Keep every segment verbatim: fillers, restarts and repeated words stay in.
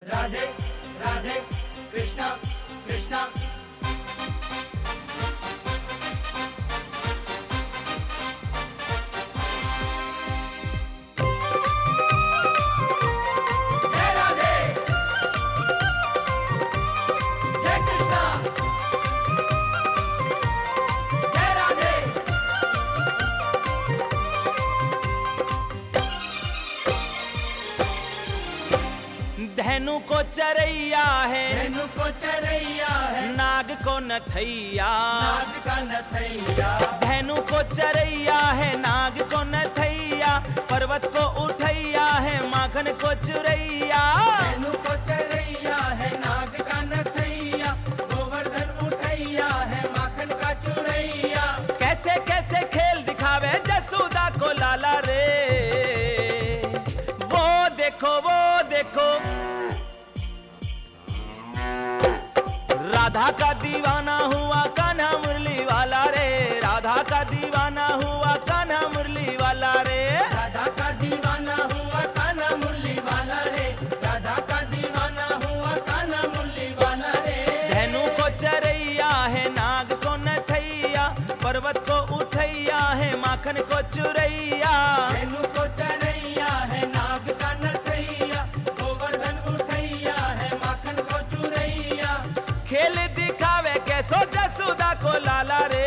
राधे राधे कृष्णा कृष्णा। जय राधे जय कृष्णा जय राधे। धनु को चरैया है, धनु को चरैया है, नाग को नथैया, नाग का नथैया। धनु को चरैया है, नाग को नथैया, पर्वत को उठैया है, माखन को चुरैया। धनु को चरैया है, नाग का नथैया, गोवर्धन उठैया है, माखन का चुरैया। कैसे कैसे खेल दिखावे जसोदा को लाला रे, वो देखो वो देखो। राधा का दीवाना हुआ कान्हा मुरली वाला रे, राधा का दीवाना हुआ कान्हा मुरली वाला रे। राधा का दीवाना हुआ कान्हा मुरली वाला रे, राधा का दीवाना हुआ कान्हा मुरली वाला रे। धनु को चरैया है, नाग को नथैया, पर्वत को उठैया है, माखन को चुरैया। धनु को चरैया है, नाग का नथैया, गोवर्धन उठैया है, माखन को चुरैया। खेल दिखावे कैसो जसोदा को लाला रे,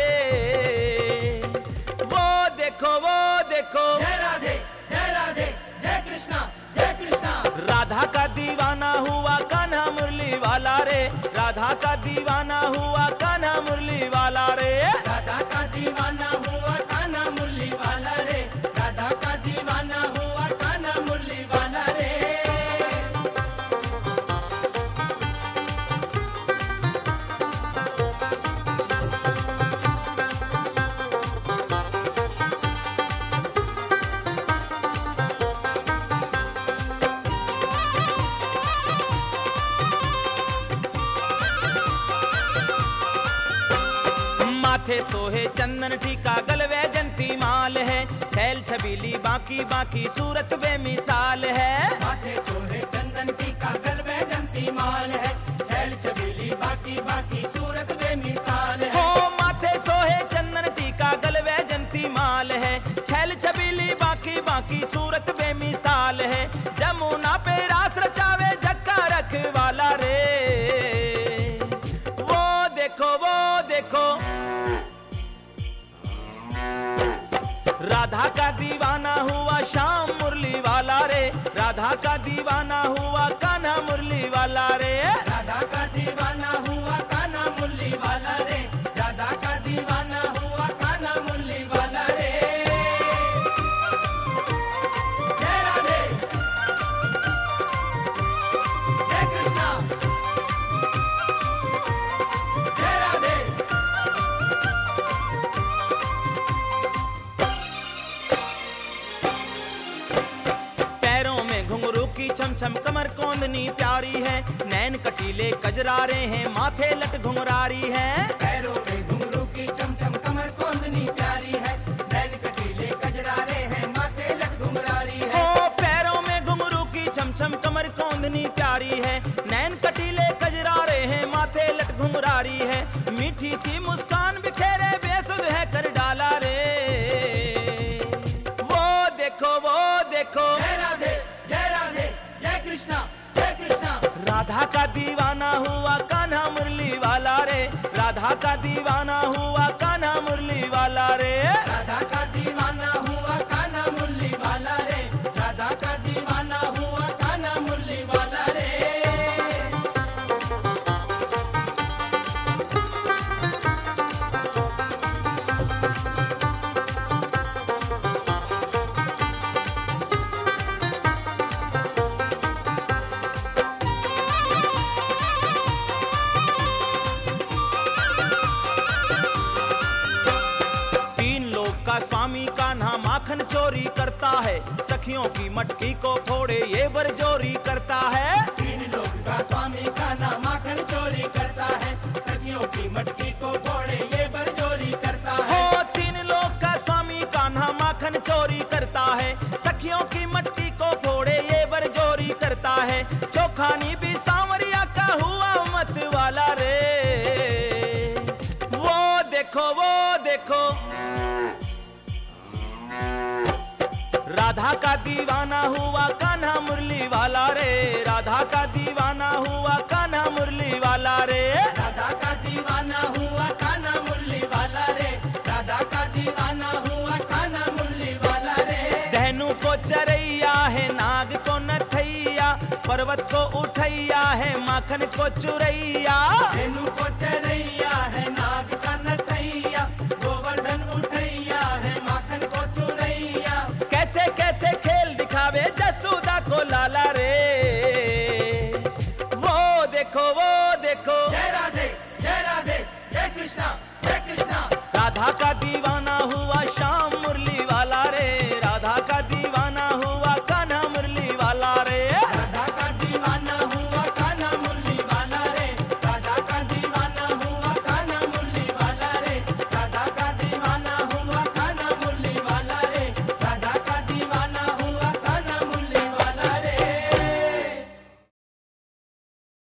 वो देखो वो देखो। जय राधे जय राधे जय कृष्णा जय कृष्णा। राधा का दीवाना हुआ कान्हा मुरली वाला रे, राधा का दीवाना हुआ कान्हा मुरली वाला रे। राधा का दीवाना हुआ कान्हा मुरली वाला रे, राधा का दीवाना हुआ कान्हा मुरली वाला रे। माथे सोहे चंदन टीका, गलवे जंती माल है, छैल छबीली बाकी बाकी सूरत बेमिसाल है। माथे सोहे चंदन टीका, गलबे जंती माल है, छैल छबीली बाकी बाकी सूरत बेमिसाल हो है। माथे सोहे चंदन टीका, गलवे जंती माल है, छैल छबीली बाकी बाकी सूरत बेमिसाल है। जमुना पे रास रचावे जक्का रखवाला रे, वो देखो वो देखो। राधा का दीवाना हुआ श्याम मुरली वाला रे, राधा का दीवाना हुआ कान्हा मुरली वाला रे। राधा का दीवाना हुआ कान्हा मुरली वाला रे, राधा का दीवाना हुआ कान्हा मुरली वाला रे। जय राधे जय कृष्णा जय राधे। पैरों में घुंघरू की छम छम, कमर कोंदनी प्यारी है, नैन कटीले कजरारे हैं, माथे लट घुंघरारी है। पैरों में घुंघरू की चमचम, कमर कोंदनी प्यारी है, नैन कटीले कजरारे हैं, माथे लट घुंघरारी है। ओ पैरों में घुंघरू की छम छम, कमर कोंदनी प्यारी है, नैन कटीले कजरारे हैं, माथे लट घुंघरारी है। मीठी सी मुस्कान बिखेरे बेसुध है कर डाला रे, वो देखो वो देखो। जय राधे जय राधे जय कृष्णा जय कृष्णा। राधा का दीवाना हुआ कान्हा मुरली वाला रे, राधा का दीवाना हुआ कान्हा मुरली वाला रे। राधा का दीवाना हुआ कान्हा मुरली वाला रे, राधा का दीवाना हुआ कान्हा मुरली वाला रे। तीन लोग का स्वामी कान्हा माखन चोरी करता है, सखियों की मटकी को फोड़े ये बरजोरी करता है। तीन लोग का स्वामी कान्हा माखन चोरी करता है, सखियों की मटकी को फोड़े ये बरजोरी करता है। हो तीन लोग का स्वामी कान्हा माखन चोरी करता है, सखियों की मटकी को फोड़े ये बरजोरी करता है। चोखानी भी देखो। राधा का दीवाना हुआ कान्हा मुरली वाला रे, राधा का दीवाना हुआ कान्हा मुरली वाला रे। राधा का दीवाना हुआ कान्हा मुरली वाला रे, राधा का दीवाना हुआ कान्हा मुरली वाला रे। धेनु को चरैया है, नाग को नथैया, पर्वत को उठैया है, माखन को चुरैया। धेनु को चरैया है, नाग का नथैया,